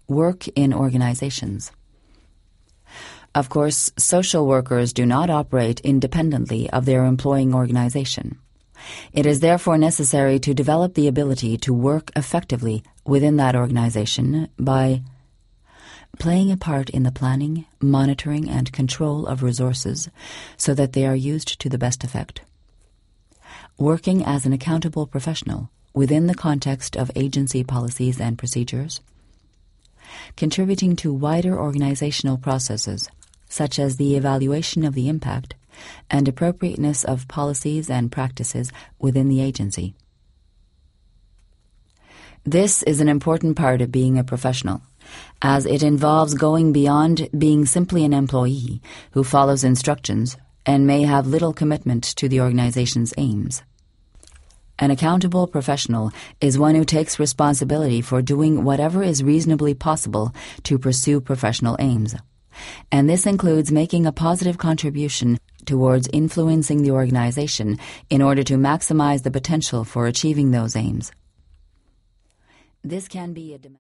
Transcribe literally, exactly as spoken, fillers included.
work in organizations. Of course, social workers do not operate independently of their employing organization. It is therefore necessary to develop the ability to work effectively within that organization by playing a part in the planning, monitoring, and control of resources so that they are used to the best effect, working as an accountable professional within the context of agency policies and procedures, contributing to wider organizational processes such as the evaluation of the impact and appropriateness of policies and practices within the agency. This is an important part of being a professional, as it involves going beyond being simply an employee who follows instructions and may have little commitment to the organization's aims. An accountable professional is one who takes responsibility for doing whatever is reasonably possible to pursue professional aims, and this includes making a positive contribution towards influencing the organization in order to maximize the potential for achieving those aims. This can be a